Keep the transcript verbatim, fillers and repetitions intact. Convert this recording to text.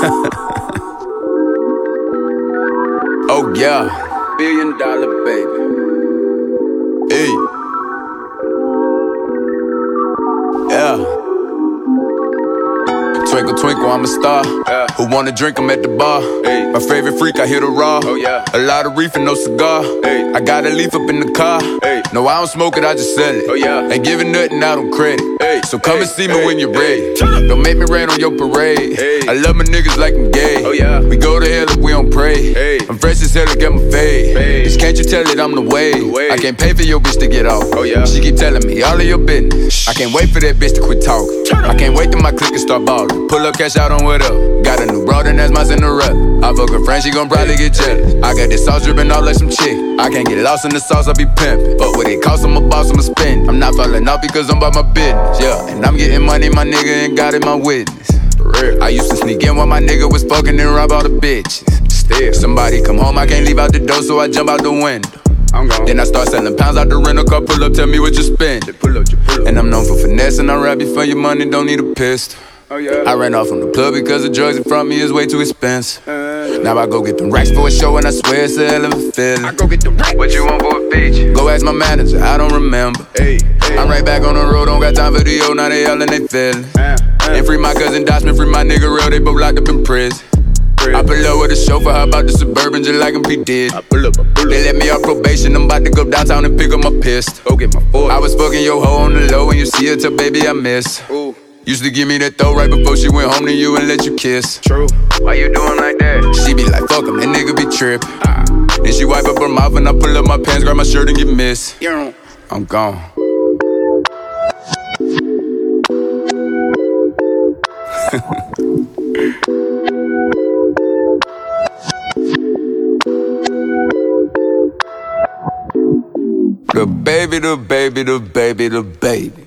Oh yeah, billion dollar baby. Hey, yeah. Twinkle, twinkle, I'm a star. Yeah. Who wanna drink, I'm at the bar. Hey. My favorite freak, I hit a raw. Oh, yeah. A lot of reef and no cigar. Hey. I got a leaf up in the car. Hey. No, I don't smoke it, I just sell it. Oh, yeah. Ain't giving nothing out on credit. Hey. So come hey. and see me hey. when you're ready. Hey. Don't make me rain on your parade. Hey. I love my niggas like I'm gay. Oh, yeah. We go to hell if we don't pray. Hey. I'm fresh as hell to get my fade. Hey. Bitch, can't you tell it I'm the way? the way? I can't pay for your bitch to get off. Oh, yeah. She keep telling me all of your business. I can't wait for that bitch to quit talking. I can't wait till my click and start ballin'. Pull up, cash out on what up. Got a new broad and that's my Cinderella. I fuck a friend, she gon' probably get jealous. I got this sauce drippin' all like some chick. I can't get lost in the sauce, I be pimpin'. But what it cost, I'm a boss, I'ma spend. I'm not falling off because I'm about my business. Yeah, and I'm getting money, my nigga, and God is my witness. For real. I used to sneak in while my nigga was fucking and rob all the bitches. Still, somebody come home, I can't leave out the door, so I jump out the window. I'm gone. Then I start selling pounds out the rental car. Pull up, tell me what you spend. Pull up, pull up. And I'm known for finesse, and I rap you for your money, don't need a pistol. Oh, yeah. I ran off from the plug because the drugs in front of me is way too expensive. Uh, now I go get them racks for a show and I swear it's a hell of a feeling. I go get the racks. What you want for a feature? Go ask my manager, I don't remember. Hey, hey. I'm right back on the road, don't got time for the old, now they yelling, they feeling. Uh, uh. And free my cousin Dodgeman, free my nigga real, they both locked up in prison. I pull up with a chauffeur, how about the Suburban, just like him P did. I pull up, I pull up. They let me off probation, I'm about to go downtown and pick up my pistol. Go get my boy. I was fucking your hoe on the low, and you see her till baby I miss. Ooh. Used to give me that throw right before she went home to you and let you kiss. True. Why you doing like that? She be like, fuck him, that nigga be trippin'. Ah. Then she wipe up her mouth and I pull up my pants, grab my shirt and get missed. Yeah. I'm gone. The baby, the baby, the baby, the baby.